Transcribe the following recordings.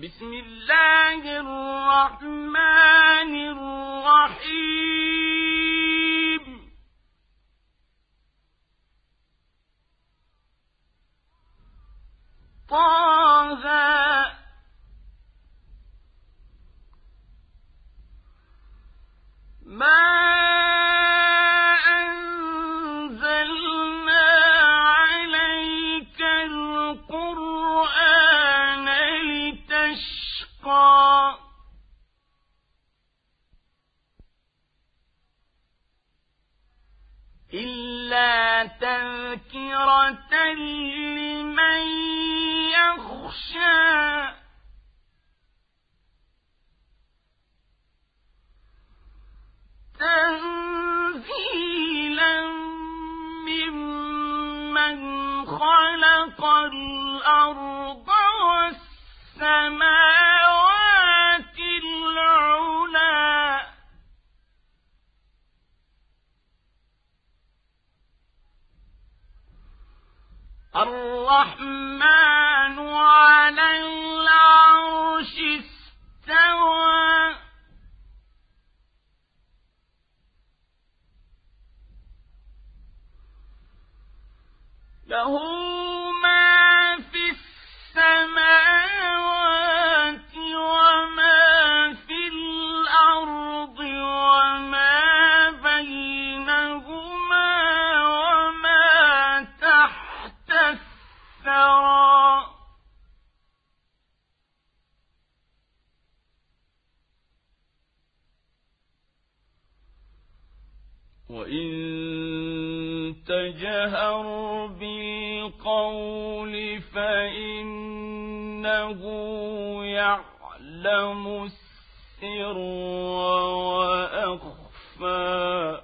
بسم الله الرحمن الرحيم طه ما أنزلنا عليك القرآن لتشقى إلا تذكرة لمن يخشى تنزيلا ممن خلق الأرض والسماوات العلى الرحمن على العرش استوى له ما في السماوات وما في الأرض وما بينهما وما تحت الثرى وإن تجهر بالقول فإنه يعلم السر وأخفى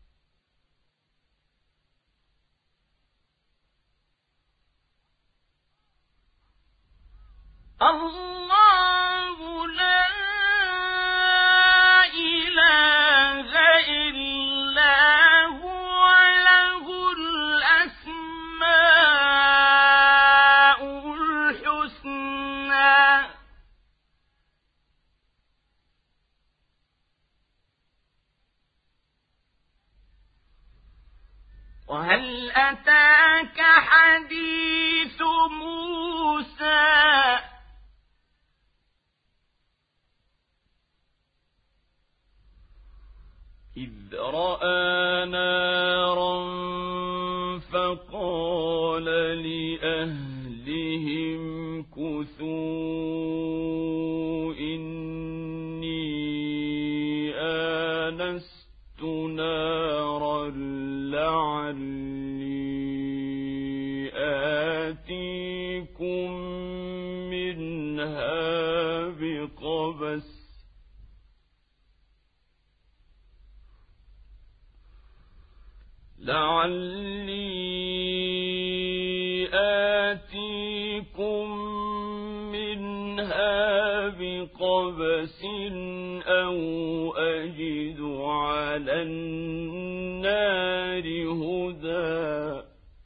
الله لا إله إلا هو له الأسماء الحسنى وهل أتاك حديث موسى إذ رأى نارا فقال لأهلهم كثوا إني آنست نارا لعلي آتيكم منها بقبس أو أجد على النار هدى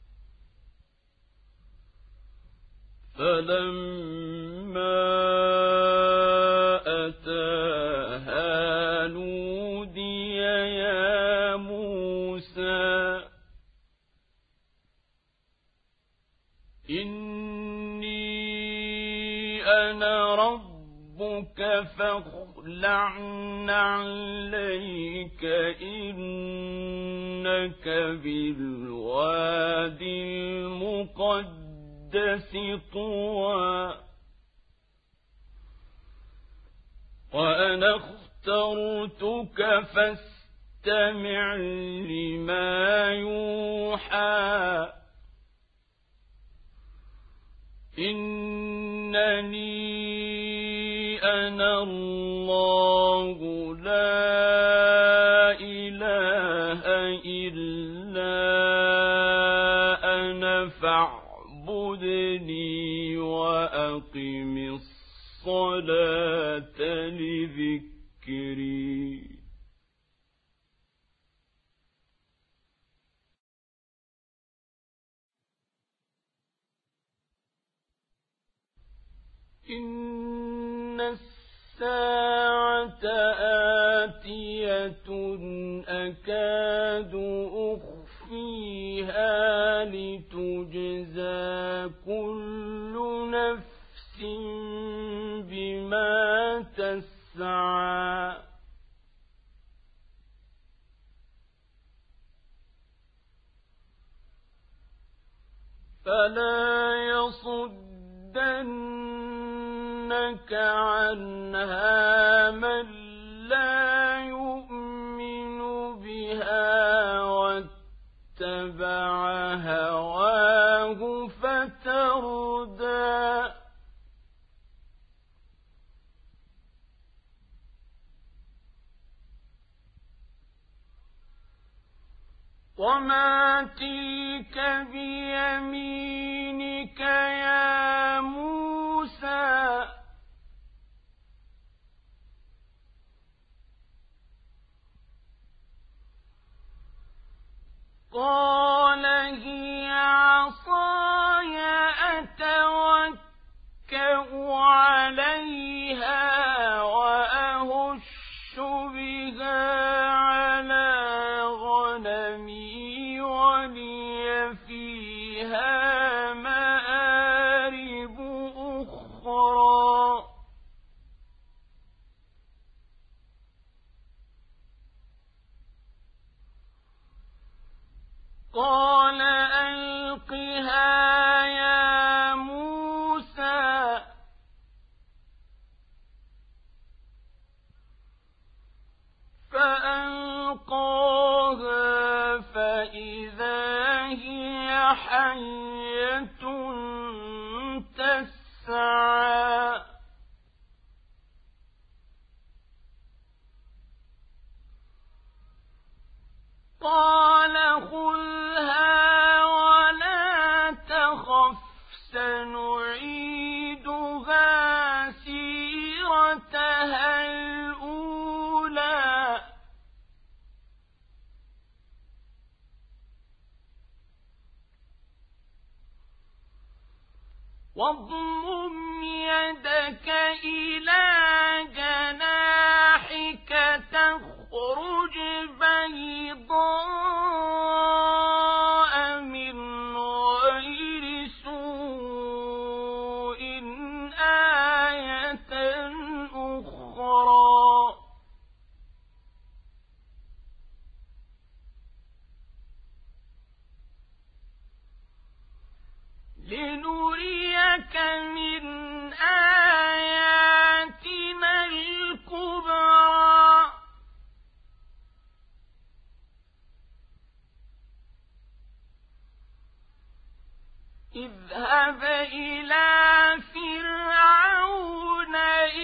فلما أتاها نودي يا موسى إني أنا ربك فاخلع عليك إنك بالوادي المقدس طوى وأنا اخترتك فاستمع لما يوحى إنني أنا الله لا إله إلا أنا فاعبدني وأقم الصلاة لذكري إن الساعة آتية أكاد أخفيها لتجزى كل نفس بما تسعى فلا يصدنك عنها من لا يؤمن بها واتبع هواه فتردى وما تلك بيمينك يا موسى قال هي عصاي أتوكأ عليها وأهش بها على غنمي ولي فيها مآرب أخرى قال ألقها يا موسى فألقاها فإذا هي حية تسعى قال خذها ولا تخف سنعيدها سيرتها الأولى واضمم يدك إلى جناحك تخرج بيضاء من غير سوء آية أخرى لنريك من آياتنا الكبرى اذهب إلى فرعون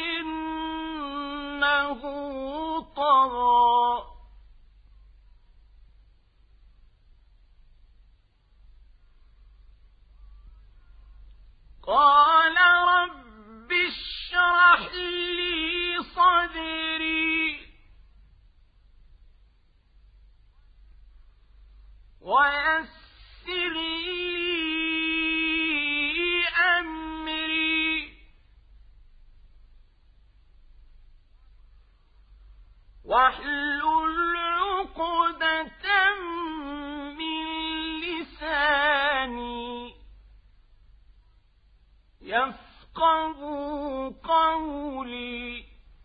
إنه طغى قال رب اشرح لي صدري ويسر لي أمري واحلل عقدة من لساني يفقهوا قولي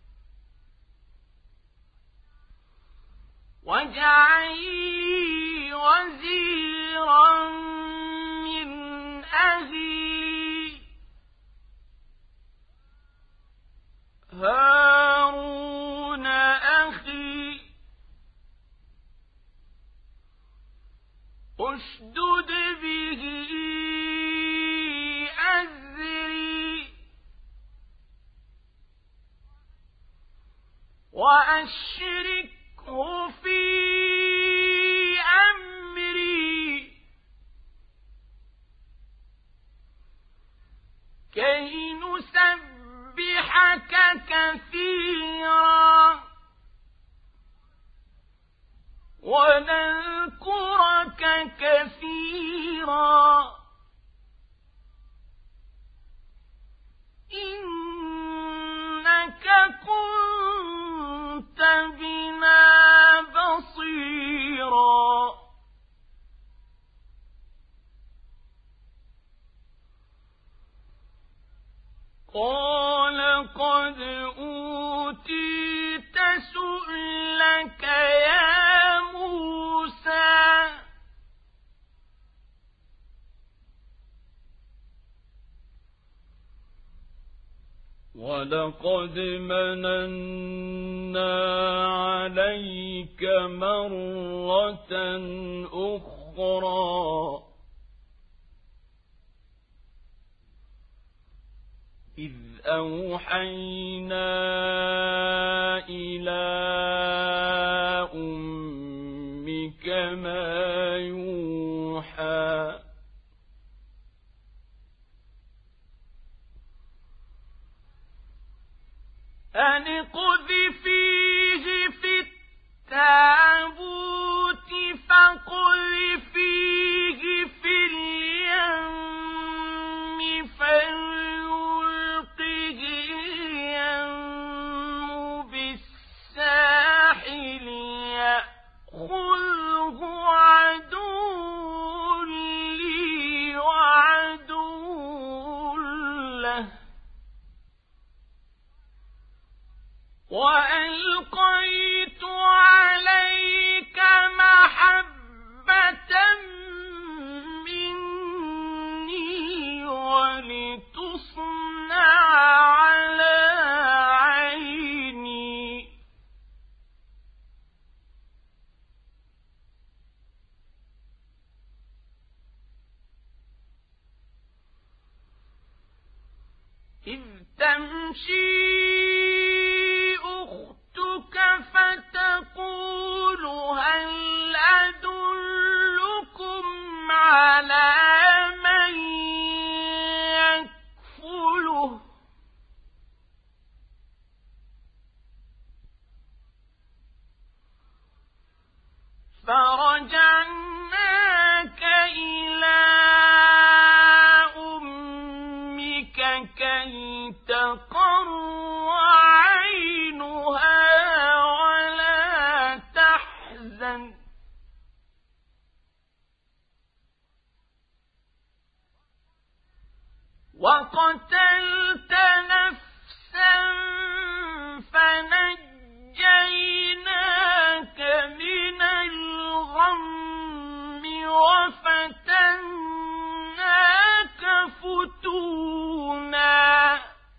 واجعل لي وزيرا من أهلي هارون أخي اشدد به أزري وأشركه في أمري كي نسبحك كثيرا ونذكرك كثيرا إنك قال قد أوتيت سؤلك يا موسى ولقد مننا عليك مرة أخرى إذ أوحينا إلى أمك ما يوحى أن اقذفيه في التابوت فاقذفيه في اليم فليلقه اليم بالساحل يأخذه عدو لي وعدو له وألقيت عليك محبة مني ولتصنع على عيني إذ تمشي فتقول هل أدلكم على من يكفله فرجعناك إلى أمك كي تقر عينها وقتلت نفسا فنجيناك من الغم وفتناك فتونا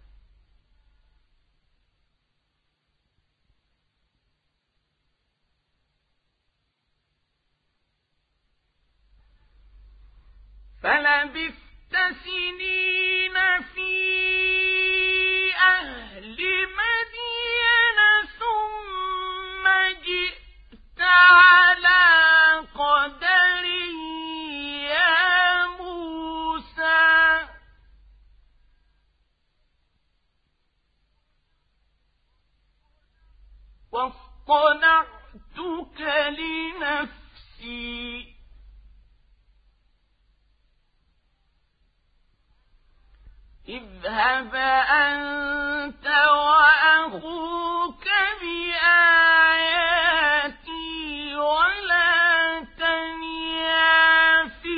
فلبثت سنين في أهل مدين ثم جئت على قدر يا موسى واصطنعتك لنفسي اذهب أنت وأخوك بآياتي ولا تنيا في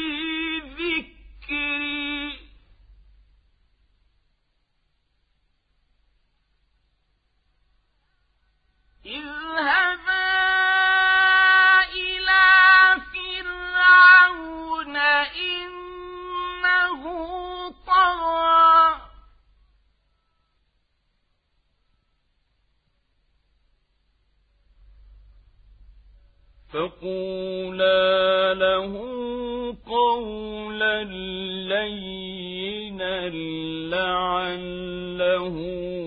ذكري اذهبا إلى فرعون إنه طغى فقولا له قولا لينا لعله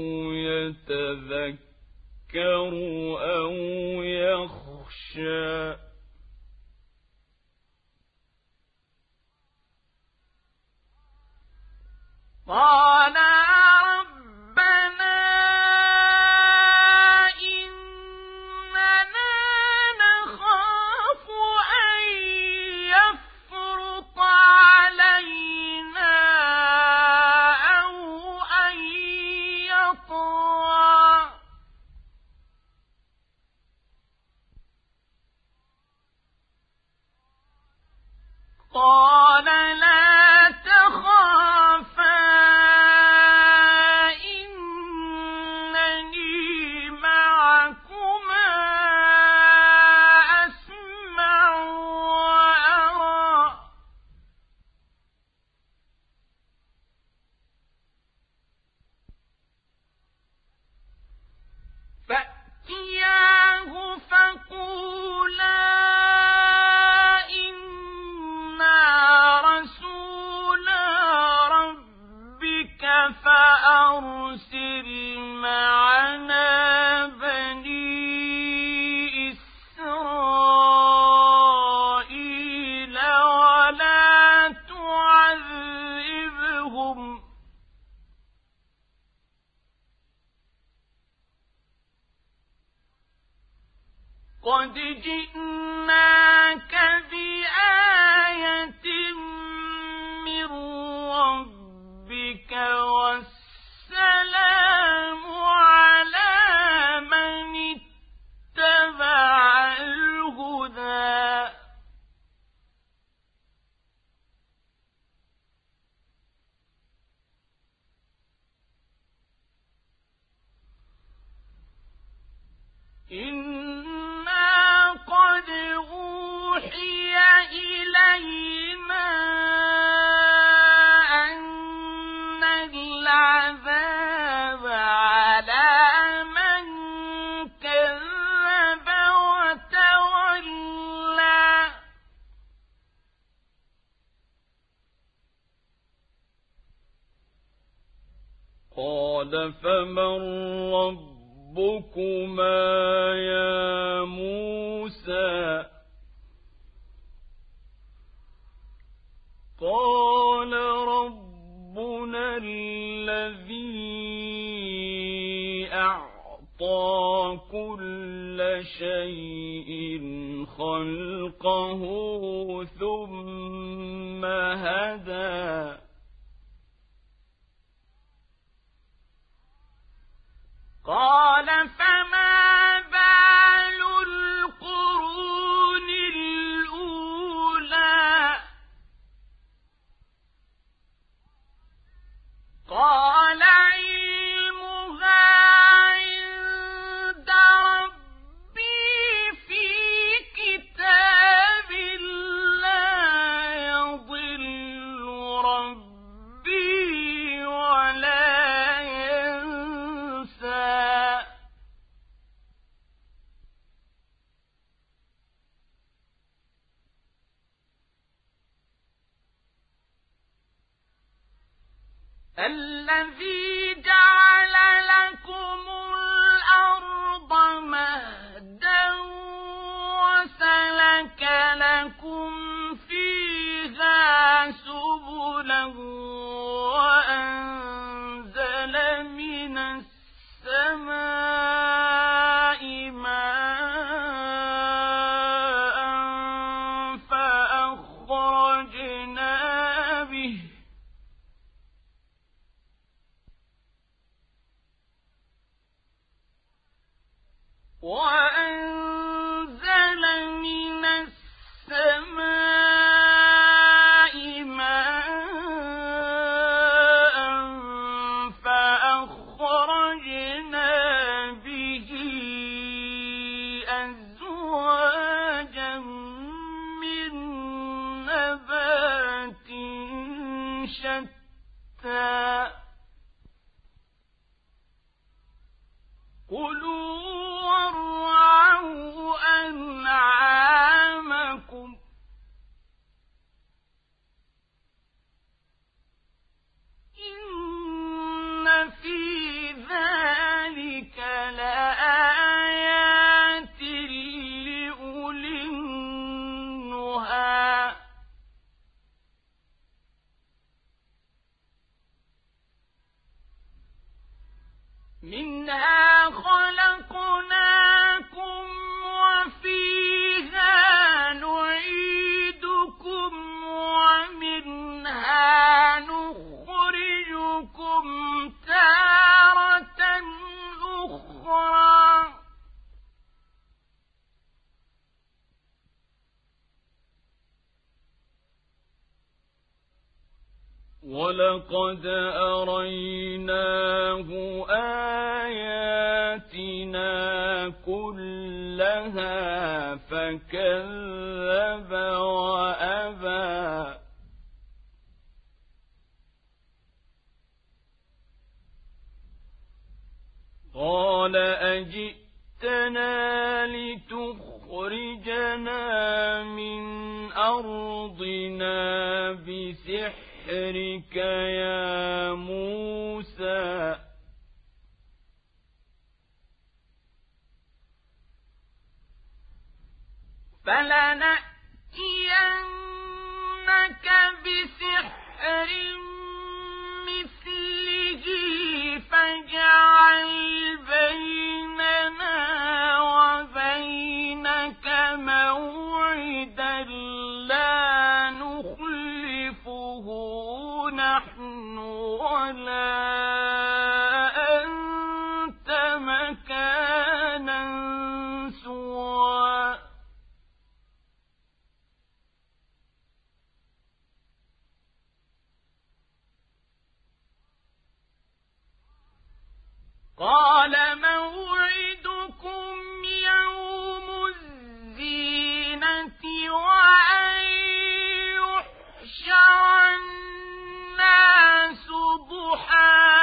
يتذكر أو يخشى قال ربنا إننا نخاف أن يفرط علينا أو أن يطغى قال لا تخافا أرسل معنا بني إسرائيل ولا تعذبهم قد جئناك بآية من ربك والسلام على من اتبع الهدى إنا قد أوحي إلينا أن العذاب على من كذب وتولى قال فمن ربكما يا موسى قال ربنا الذي أعطى كل شيء خلقه ثم هدى قال فما بال القرون الأولى قال علمها عند ربي في كتاب لا يضل ربي ولا ينسى الذي جعل لكم الأرض مهدا وسلك لكم فيها سبلا وأنزل من السماء ماء فأخرجنا به وأنزل من السماء ماء فأخرجنا به أزواجا من نبات شتى كلوا وارعوا أنعامكم إن في ذلك لآيات لأولي النهى منها خلقناكم وفيها نعيدكم ومنها نخرجكم تارة أخرى ولقد أريناه آياتنا كلها فكذب وأبى قال أجئتنا لتخرجنا من أرضنا بسحرك بسحرك يا موسى فلنأتينك بسحر مثله فاجعل بيننا وبينك موعدا لا نخلفه نحن ولا أنت مكانا سوى قال موعدكم يوم الزينة وأن يحشر الناس ضحى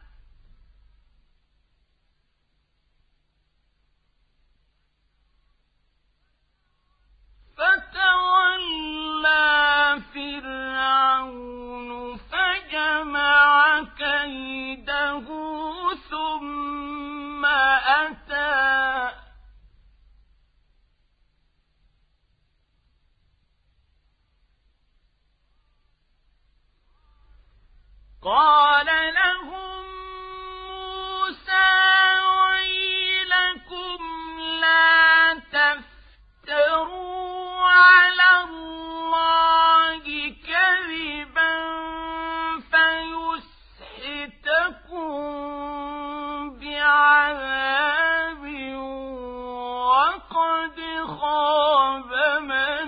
فتولى فرعون فجمع كيده ثم أتى قال لهم موسى ويلكم لا تفتروا على الله كذبا فيسحتكم بعذاب وقد خاب من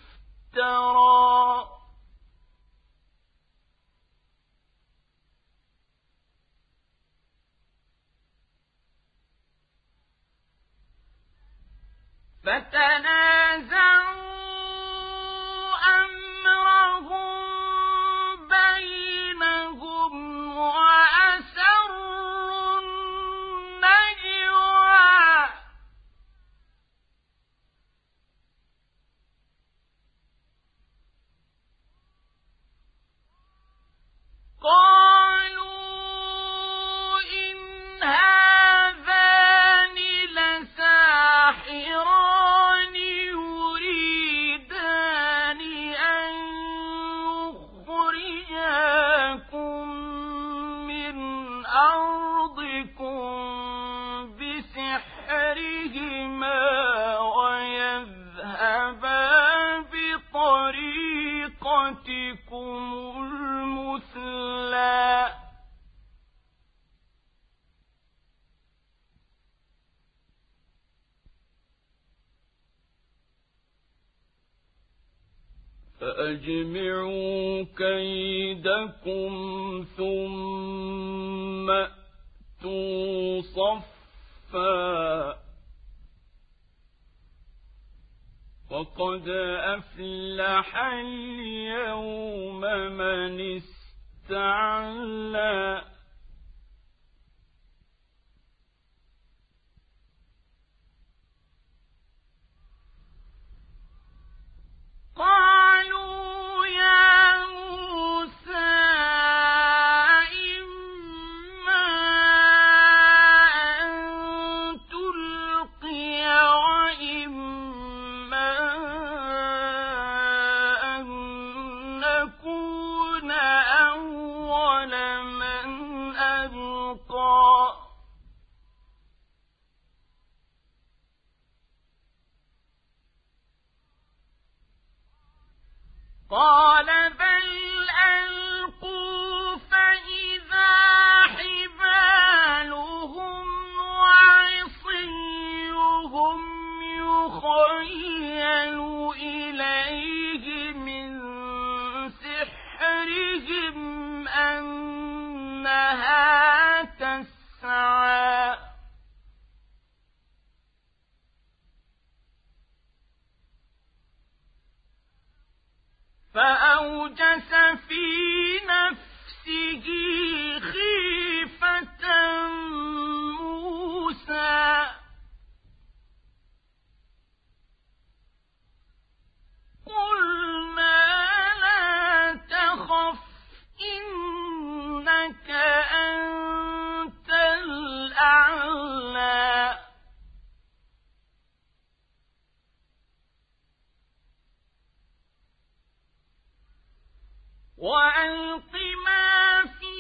افترى فتنازعوا أمرهم بينهم وأسروا النجوى قالوا إن هذان لساحران يريدان أن يخرجاكم من أرضكم بسحرهما ويذهبا بطريقتكم المثلى فأجمعوا كيدكم ثم أتوا صفا وقد أفلح اليوم من استعلى قالوا يا موسى إما أن تلقي وإما أن نكون أول من ألقى قال بل ألقوا فإذا حبالهم وعصيهم يخيل إليه من سحرهم أنها تسعى فأوجس في نفسه خيفة موسى قلنا لا تخف إنك أنت الأعلى وألق ما في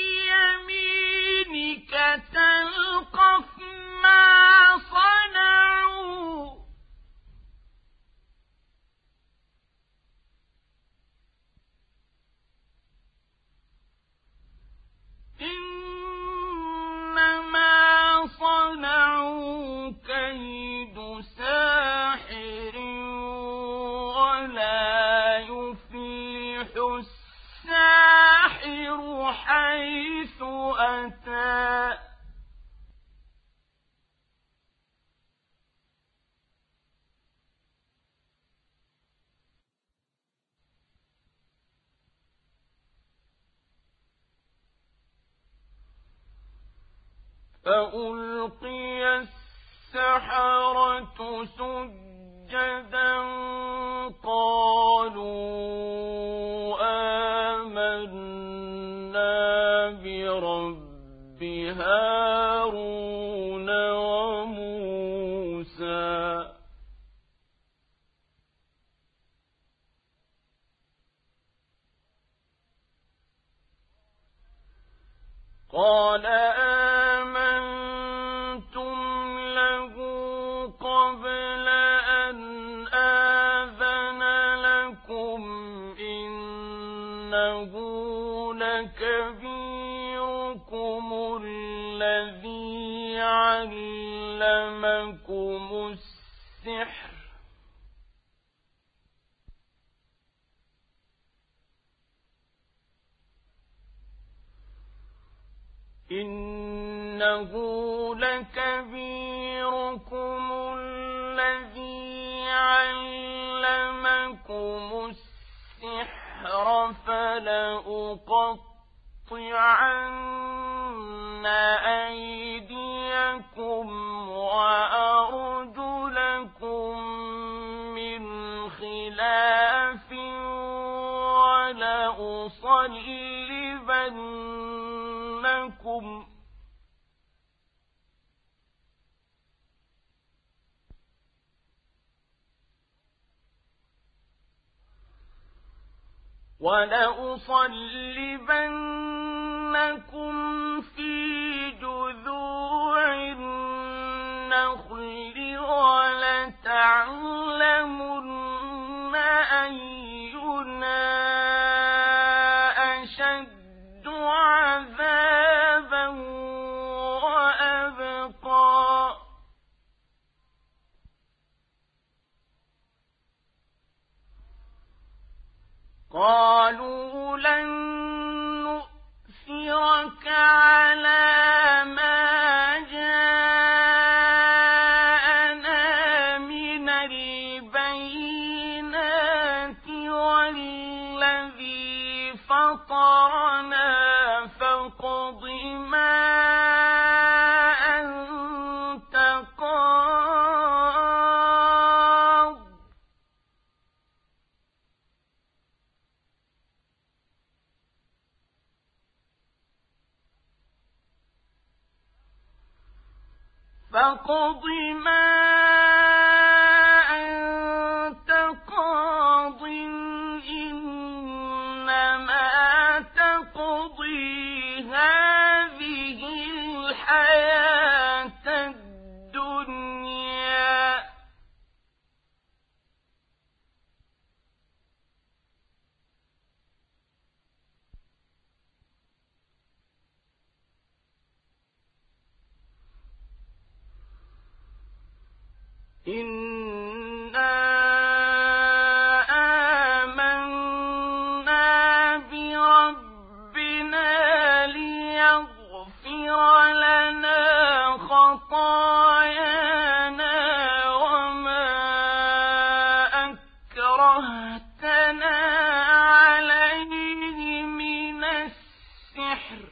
يمينك تلقف ما صنعوا إنما صنعوا كيد ساحر ولا يفلح الساحر حيث أتى فألقي السحرة سجدا قالوا آمنا برب هارون وموسى قال آمنتم له قبل أن آذن لكم إنه لكبيركم الذي علمكم السحر إنه لكبيركم الذي علمكم السحر فلأقطعن أيديكم وأرجلكم من خلاف ولأصلبنكم في جذوع النخل ولتعلمن أينا أشد عذابا وأبقى قالوا لن نؤثرك على ما جاءنا من البينات والذي فطرنا فاقض ما أنت قاض فاقض ما أنت قاض إنما تقضي هذه الحياة الدنيا إنا آمنا بربنا ليغفر لنا خطايانا وما أكرهتنا عليه من السحر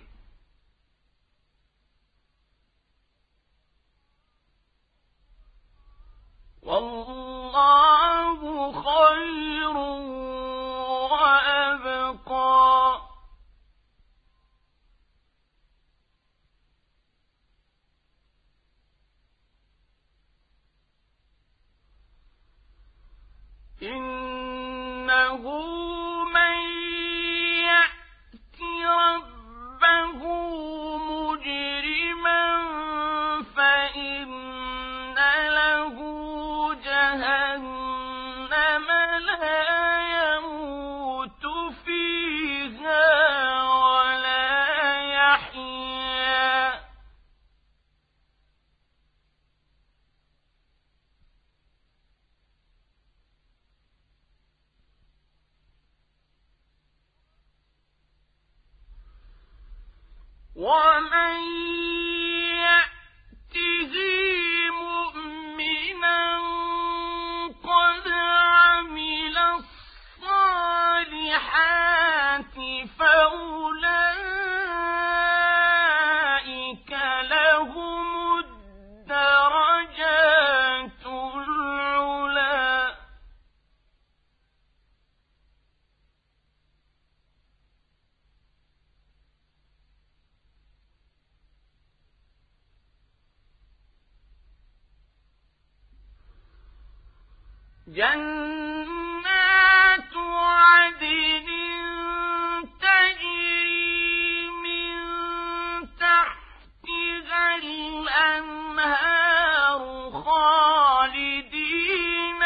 والله خير وأبقى من يأت ربه مجرما فإن له جهنم لا يموت فيها ولا يحيا ومن يأته مؤمنا قد عمل الصالحات فأولئك لهم الدرجات العلى جنات عدن تجري من تحتها الأنهار خالدين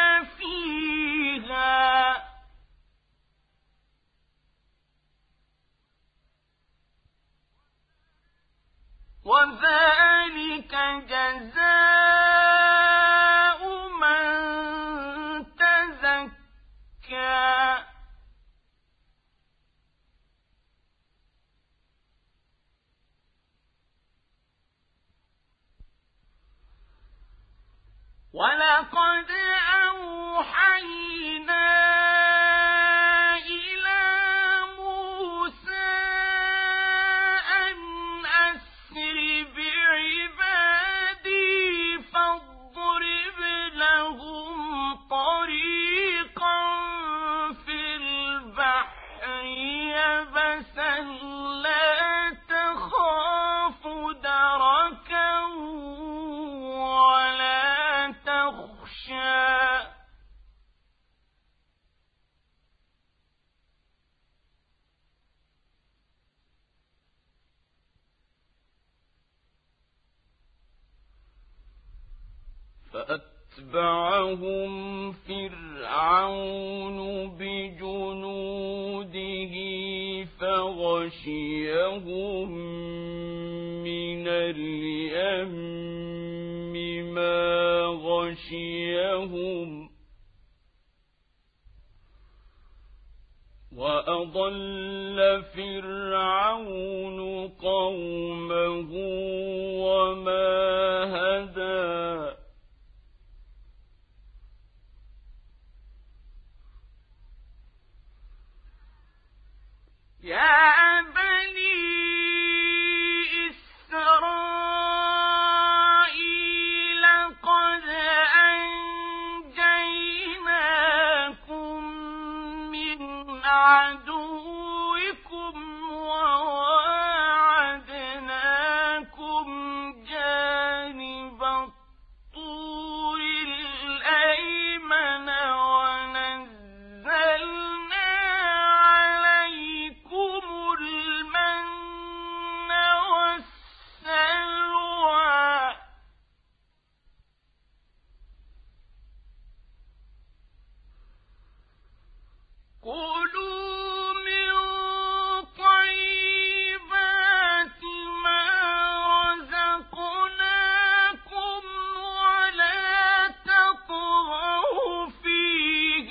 فيها وذلك جزاء من تزكى ولقد أوحينا إلى موسى أن أسر بعبادي فاضرب لهم طريقا في البحر يبسا لا تخاف دركا ولا تخشى فأتبعهم فرعون بجنوده فغشيهم من اليم ما غشيهم وأضل فرعون قومه وما هدى يا بني إسرائيل قد أنجيناكم من عدوكم وواعدناكم جانب الطور الأيمن ونزلنا عليكم المن والسلوى كلوا من طيبات ما رزقناكم ولا تطغوا فيه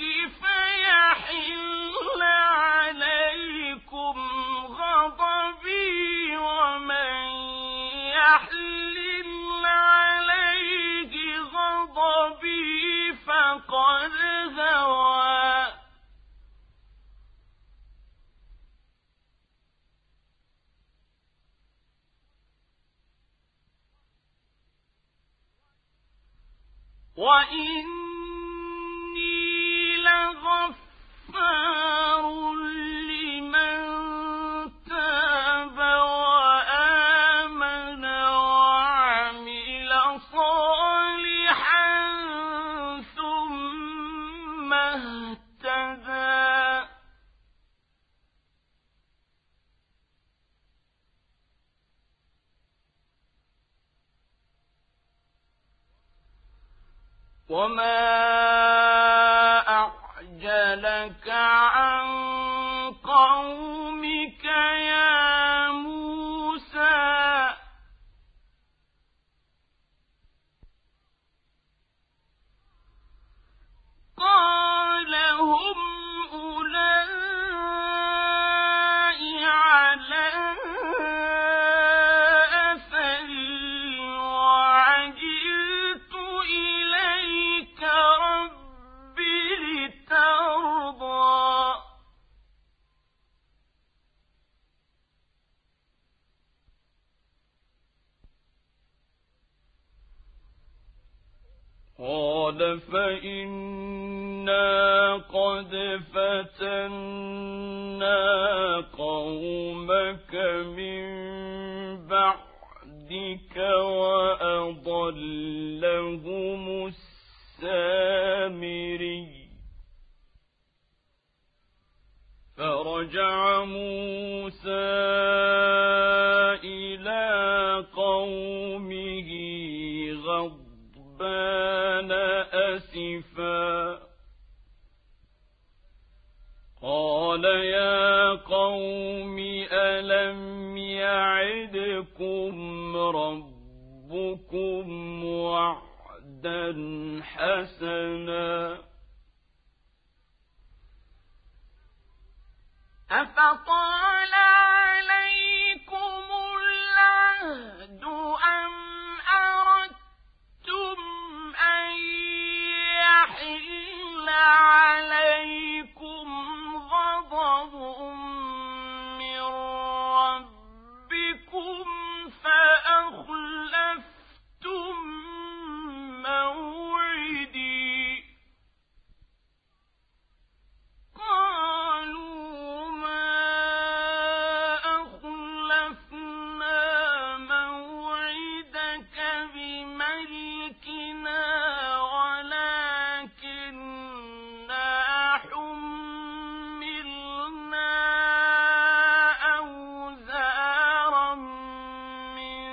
فيحل عليكم غضبي ومن يحلل عليه غضبي فقد هوى وإني لغفار لمن تاب وآمن وعمل صالحا ثم اهتدى وما أعجلك عن قومك يا موسى قال هم أولئك على أثري وعجلت إليك رب لترضى قال فإنا قد فتنا قومك من بعدك وأضلهم السامري فرجع موسى إلى قومه غضبان أسفا قال يا قوم ألم يعدكم ربكم وعدا حسنا أفطال عليكم العهد أم أردتم أن يحل عليكم غضب من ربكم فأخلفتم موعدي قالوا ما أخلفنا موعدك بملكنا ولكننا حملنا أوزارا من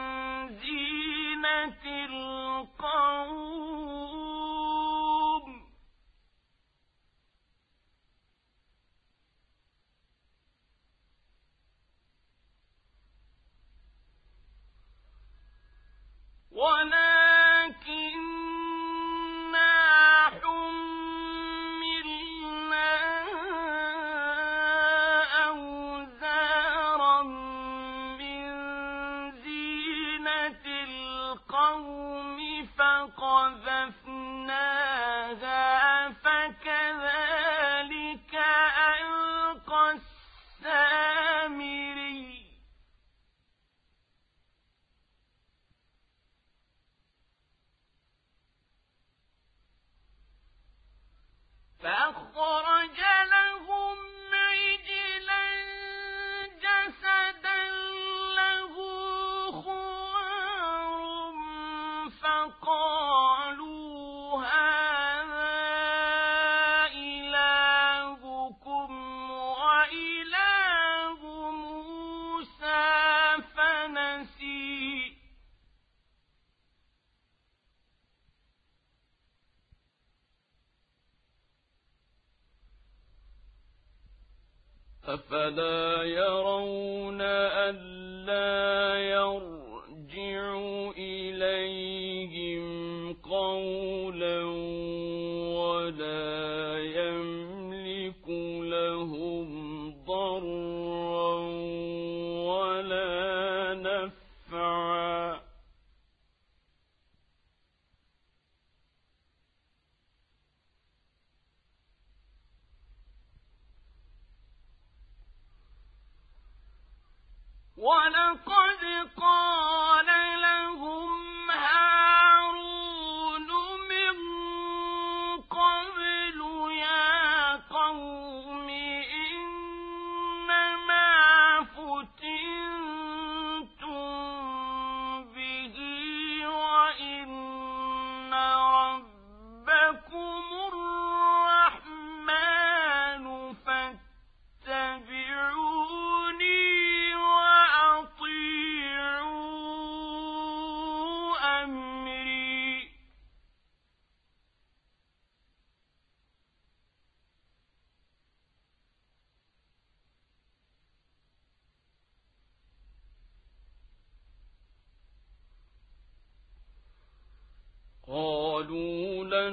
زينة القوم ولكننا حملنا أوزارا من زينة القوم فقذفناها فكذلك ألقى السامري فأخرج لهم عجلا جسدا له خوار فقالوا هذا إلهكم وإله موسى فنسي أفلا يرون ألا يرجع إليهم قولا ولا يملك لهم ضرا ولا نفعا ولقد قال لهم هارون من قبل يا قوم إنما فتنتم به وإن ربكم الرحمن فاتبعوني وأطيعوا قالوا لن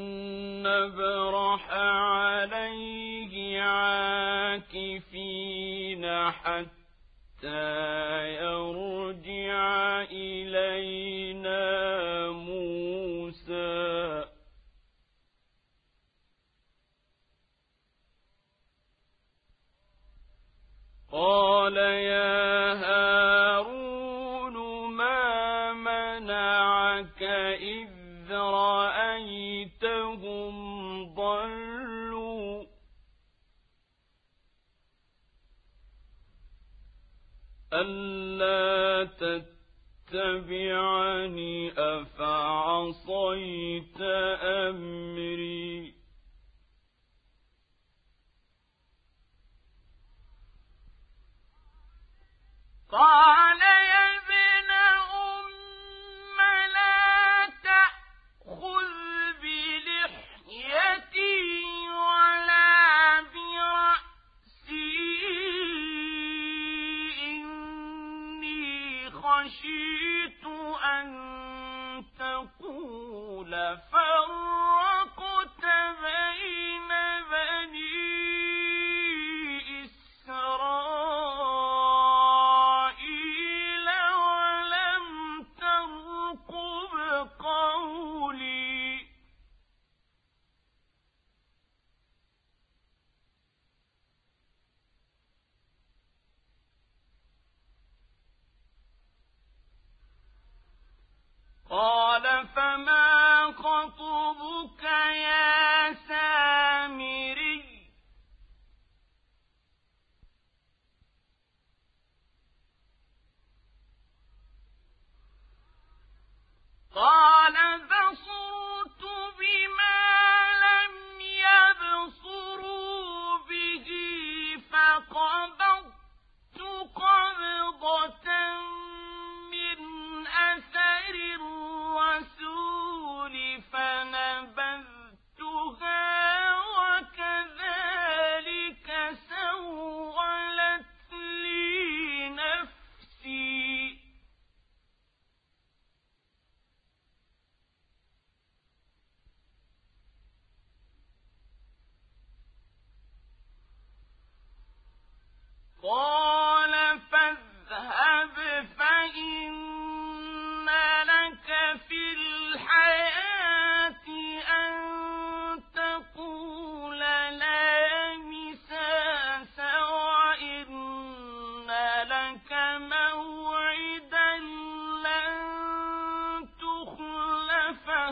نبرح عليه عاكفين حتى يرجع إلينا موسى. قال يا هارون ما منعك إذ رأيتهم ضلوا ألا تتبعني أفعصيت أمري. قال يا ابن أم لا تأخذ بلحيتي ولا برأسي إني خشيت أن تقول فرقت بين بني إسرائيل ولم ترقب قولي. قال فما خطبك يا سامري؟ قال بصرت بما لم يبصروا به فقبضت قبضة من أثر الرسول فنبذتها وكذلك سولت لي نفسي. قال فاذهب فإن لك في الحياة أن تقول لا مساس وإن لك موعدا لن تخلفه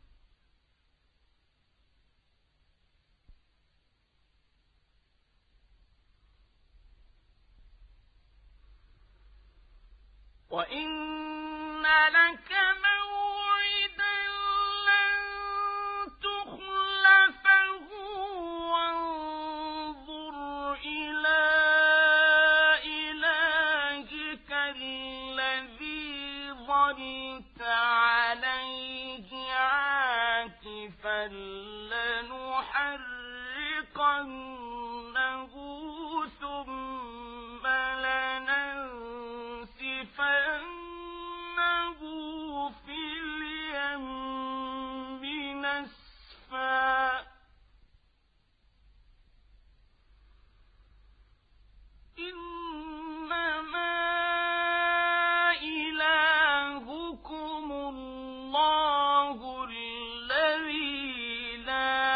وإن لك موعدا لن تخلفه وانظر إلى إلهك الذي ظلت عليه عاكفا لنحرقنه ثم لننسفنه في اليم نسفا. إنما إلهكم الله الذي لا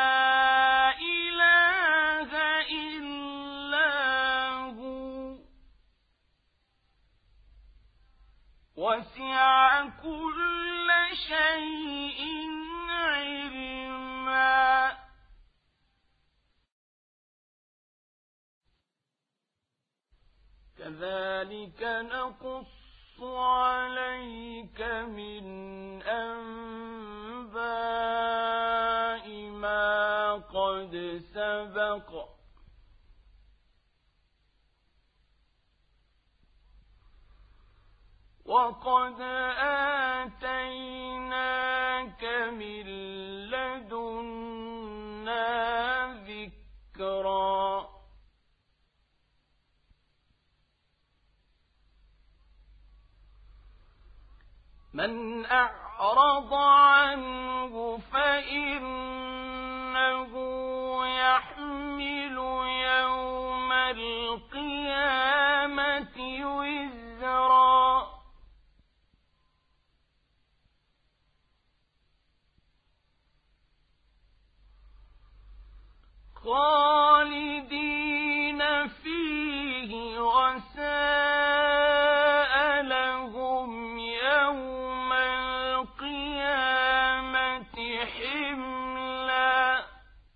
إله إلا هو وسع كل شيء علما. كذلك نقص عليك من أنباء ما قد سبق وقد آتيناك من لدنا ذكرا. من أعرض أعرض عنه فإنه يحمل يوم القيامة وزرا خالدين فيه وساء لهم يوم القيامة حملا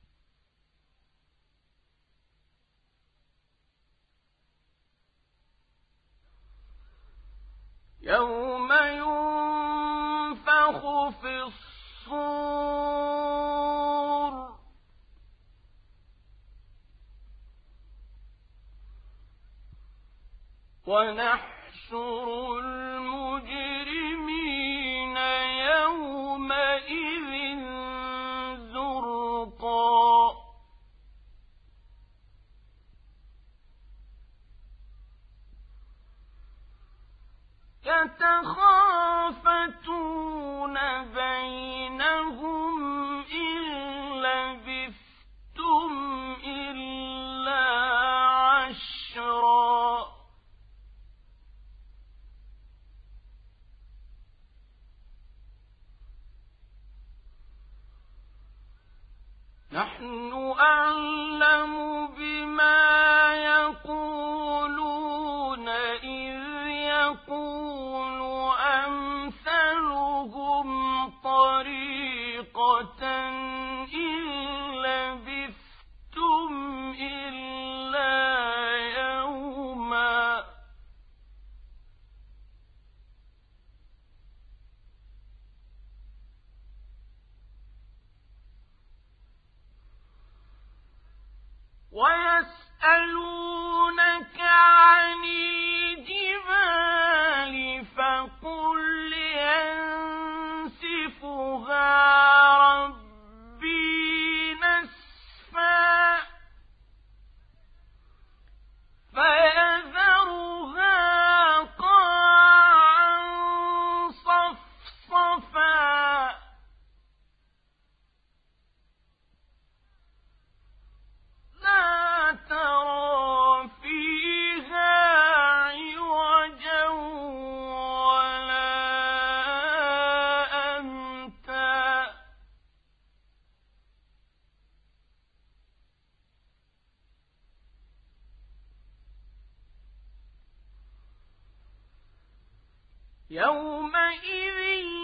يوم ينفخ في الصور ونحشر المجرمين يومئذ زرقا يتخافتون بينهم إن لبثتم إلا عشرا نحن أعلم بما يقولون إذ يقول أمثلهم طريقة إن لبثتم إلا يوما ويسألونك عن الجبال فقل ينسفها ربي نسفا فيذرها قاعا صفصفا لا ترى فيها عوجا ولا أمتا يومئذ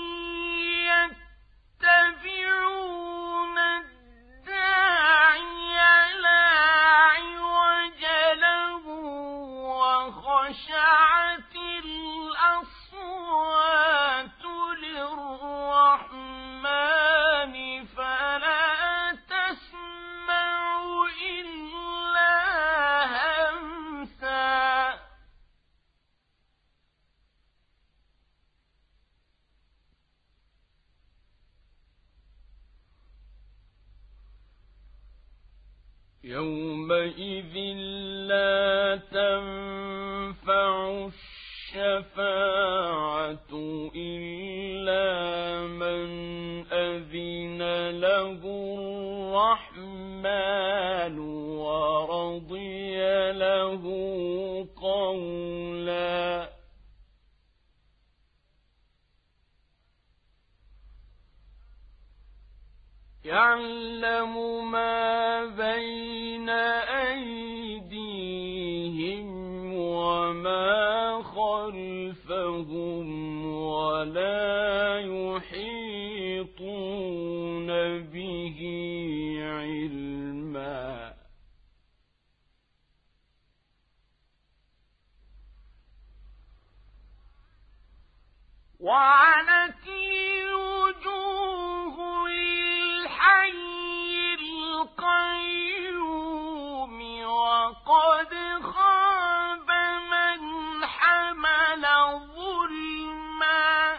يتبعون الداعي لا عوج له وخشعت الأصوات للرحمن فلا تسمع إلا همسا يومئذ لا تنفع الشفاعة إلا من أذن له الرحمن ورضي له قولا يعلم ما بين أيديهم وما خلفهم ولا يحيطون به علما وعنت الوجوه للحي القيوم وقد خاب من حمل ظلما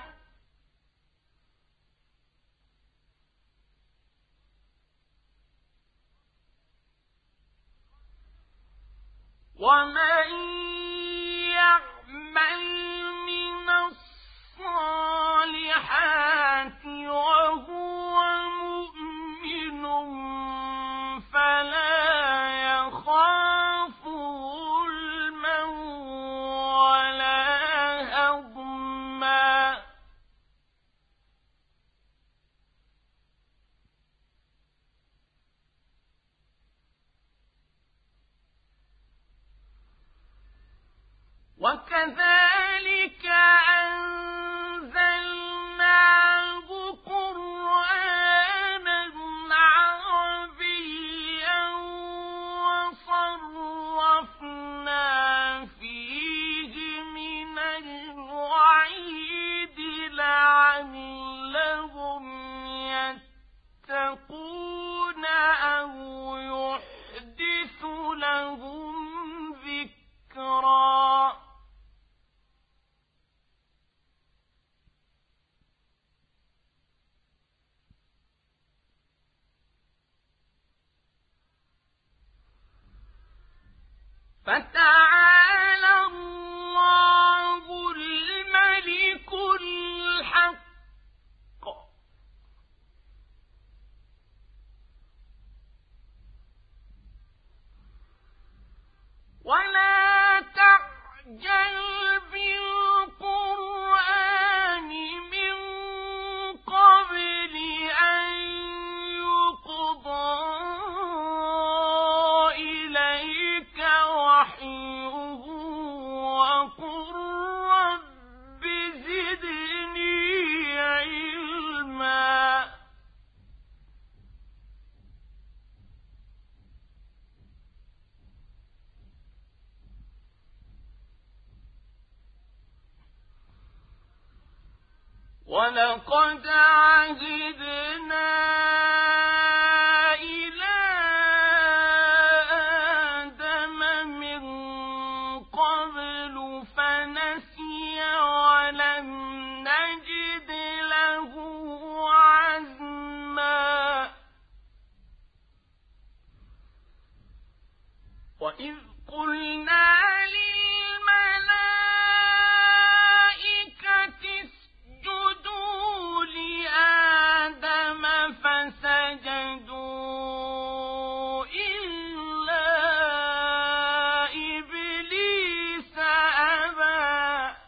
ومن يعمل من الصالحات وكذلك أنزلناه قرآنا عربيا وصرفنا فيه من الوعيد لعلهم يتقون أو يحدث لهم ذكرا. فتعالى الله الملك الحق ولا تعجل بالقرآن من قبل أن يقضى إليك وحيه وقل رب زدني علما. ولقد عهدنا إلى آدم من قبل فنسي ولم نجد له عزما. وإذ قلنا اسجدوا لآدم فسجدوا إلا إبليس أبى.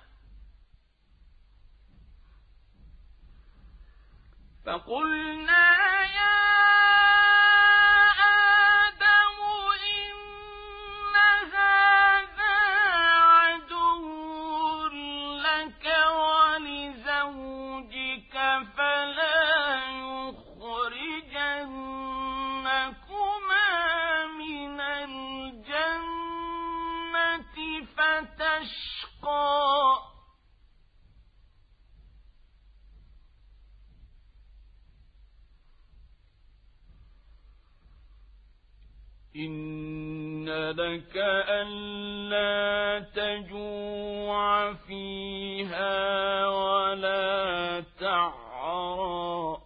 فقلنا يا آدم إن هذا عدو لك ولزوجك فلا يخرجنكما من الجنة فتشقى. إن لك ألا تجوع فيها ولا تعرى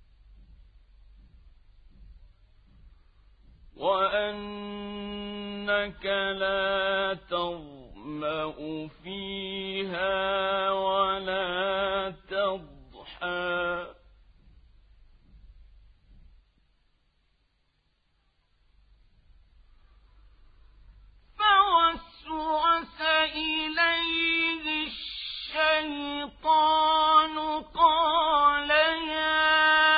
وأنك لا تظمأ فيها ولا تضحى. فوسوس إليه الشيطان قال يا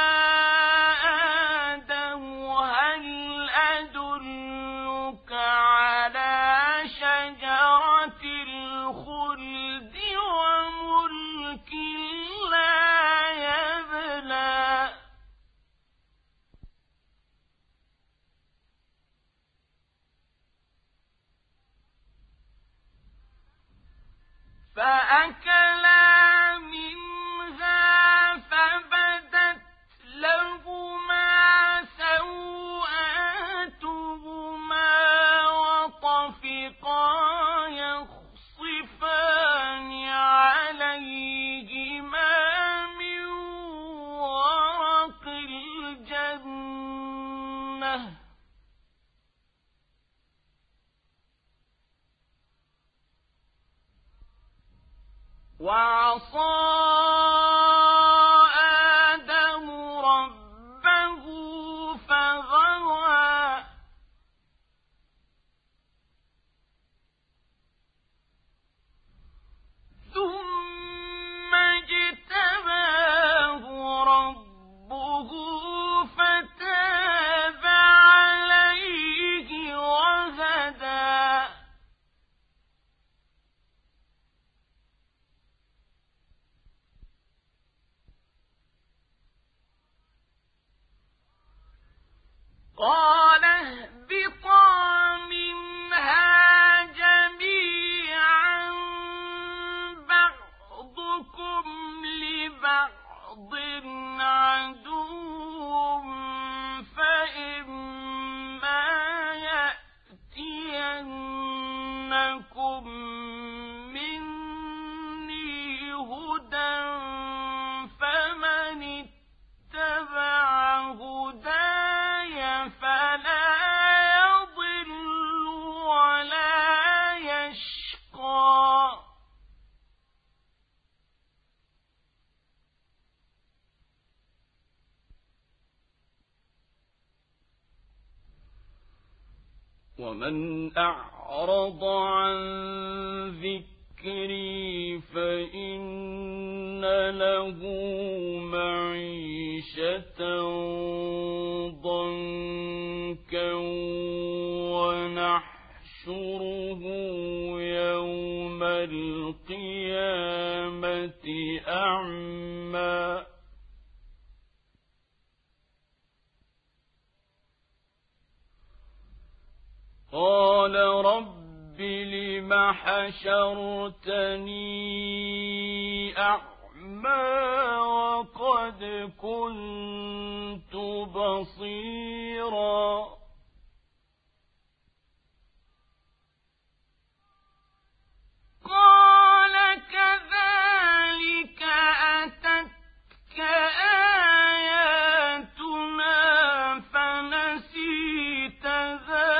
آدم هل أدلك على شجرة الخلد وملك لا يبلى. فأكلا منها فبدت لهما سوآتهما وطفقا يخصفان عليهما من ورق الجنة وعصى آدم ربه فغوى. ثم اجتباه ربه فتاب عليه وهدى. قال اهبطا منها جميعا بعضكم لبعض عدو فإما يأتينكم مني هدى فمن اتبع هداي فلا يضل ولا يشقى ومن أعرض عن ذكري فإن له معيشة ضنكا ونحشره يوم القيامة أعمى قال رب لم حشرتني أعمى وقد كنت بصيرا قال كذلك أتتك آياتنا فنسيتها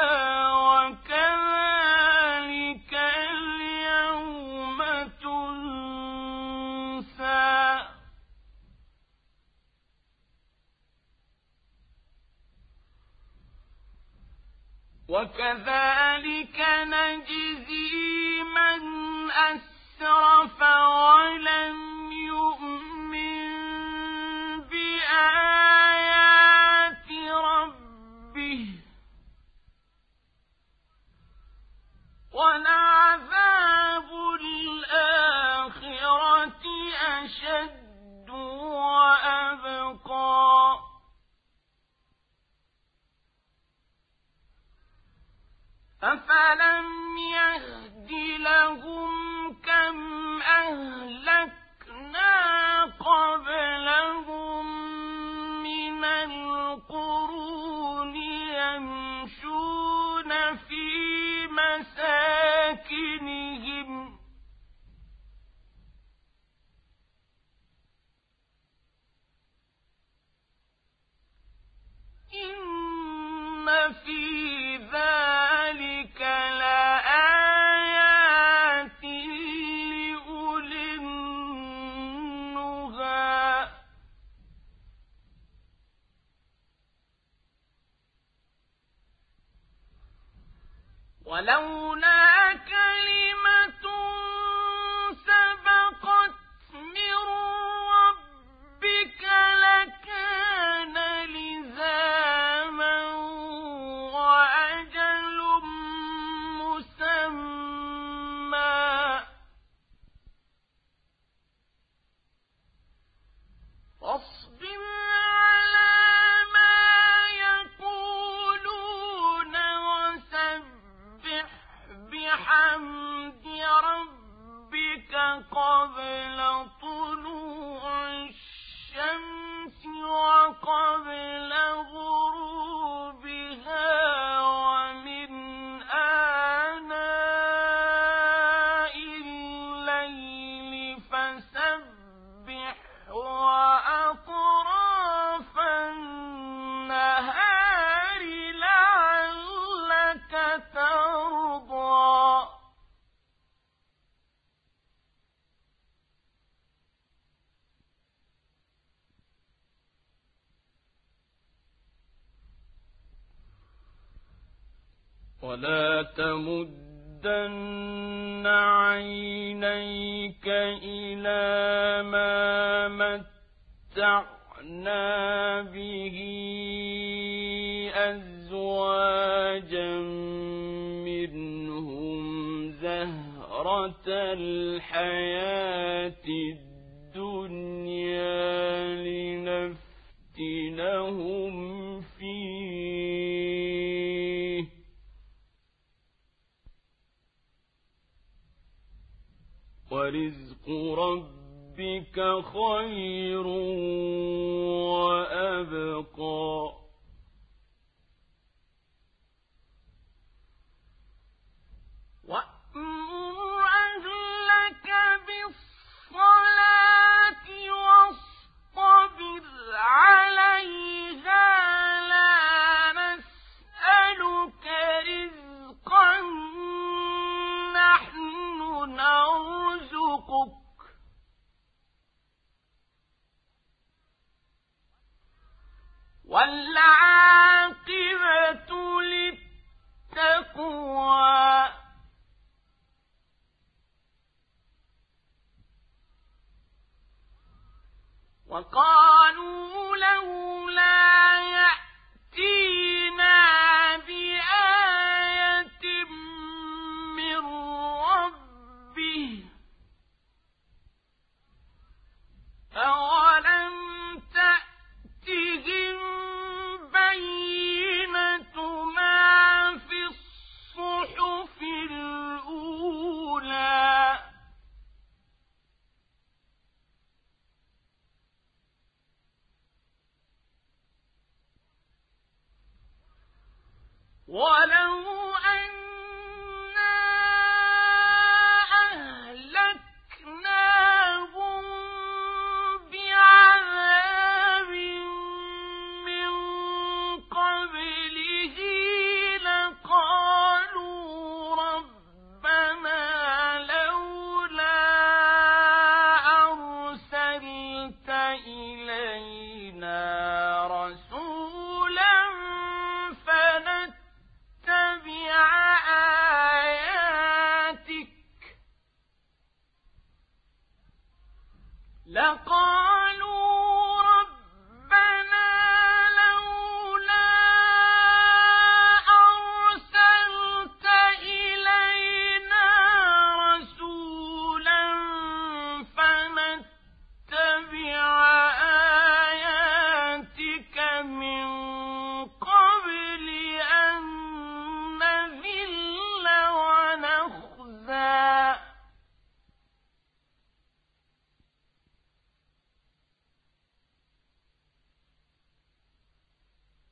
وكذلك اليوم تنسى وكذلك نجزي من أسرف ولم يؤمن بآيات ربه ولعذاب الآخرة أشد وأبقى أفلم يهد لهم كم أهلكنا قبلهم من القرون يمشون في مساكنهم إن في ذلك لآيات لأولي النهى ولولا كلمة سبقت من ربك لكان لزاما وأجل مسمى فاصبر على ما يقولون وسبح بحمد ربك قبل طلوع الشمس وقبل غروبها ومن آناء الليل فسبح وأطراف النهار لعلك ترضى ولا تمدن عينيك إلى ما متعنا به أزواجا منهم زهرة الحياة الدنيا لنفتنهم فيه ورزق ربك خير وأبقى وأمر أهلك بالصلاة واصطبر عليها لا نسألك رزقا نحن نرزقك والعاقبة للتقوى وقالوا لولا يأتينا بآية من ربه أولم تأتهم بينة ما في الصحف الأولى ولو أنا أهلكناهم بعذاب من قبله لقالوا ربنا لولا أرسلت إلينا رسولا فنتبع آياتك لقالوا ربنا لولا أرسلت إلينا رسولا فنتبع آياتك من قبل أن نذل ونخزى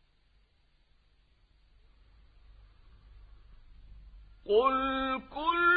قل كل